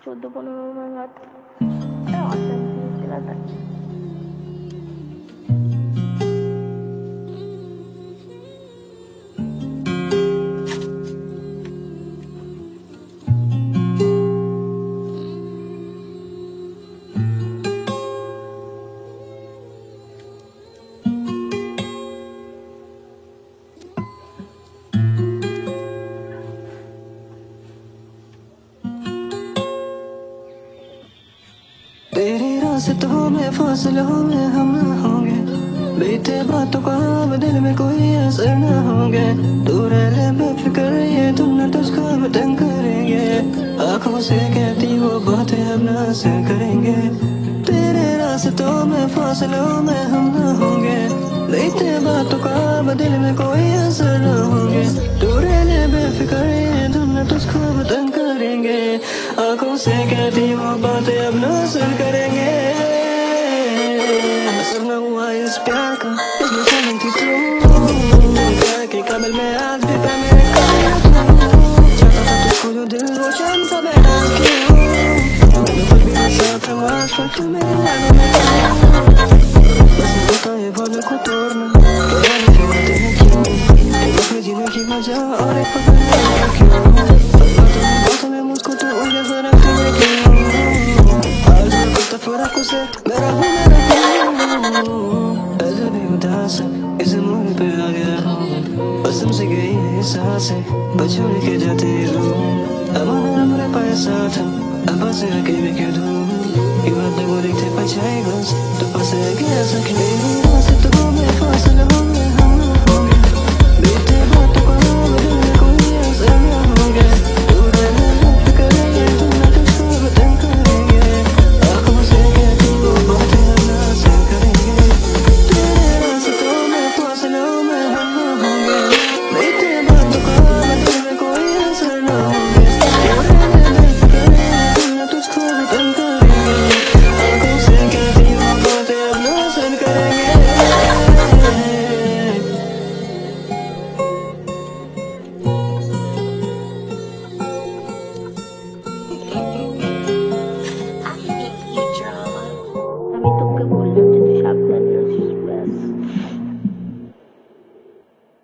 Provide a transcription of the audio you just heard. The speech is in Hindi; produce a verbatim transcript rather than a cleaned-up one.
চৌদ্দ পনেরো নাগাদ একটা অশান্তি হয়েছিল তাই। तेरी रास्तों में फासलों में हम न होंगे, बीते बातों का अब दिल में कोई असर न होंगे। तू रह बेफिक्र ये तुम न तुझको अब तंग करेंगे, आंखों से कहती वो बातें अब न असर करेंगे। तेरे रास्तों में फासलों में हम न होंगे, बीते बातों का अब दिल में कोई असर न होंगे। तू रह बेफिक्र ये तुम न तुझको अब तंग करेंगे, आंखों से कहती वो बातें अब न असर करेंगे। असर न हुआ इस प्यार का, इसमें शामिल थी तू, प्यार के काबिल में आज भी था मेरे काबिल। चाहता था तुझको जो दिल रोशन सा बैठा क्यों, मैंने फिर भी साथ आवाज पर तू मेरे लाने में बस होता है वालों को तोड़ना, पुराने फिर आते हैं क्यों, एक अपने जीने की मजा और एक पकड़ने का क्यों। बातों में मुझको तो उलझा सा रखते हैं क्यों, आज मैं करता फर्क उसे मेरा हूँ मेरा क्यों। ऐसे भी उदास इस मोड़ पे आ गया हूँ, बस तुमसे गई है सांसें बछोड़ के जाते रहूं। अब मेरा मेरे पास साथ अब बस अकेले क्यों दूं, ये बात को देखते पछाई बस तो पास गया सके। रास्तों में फासला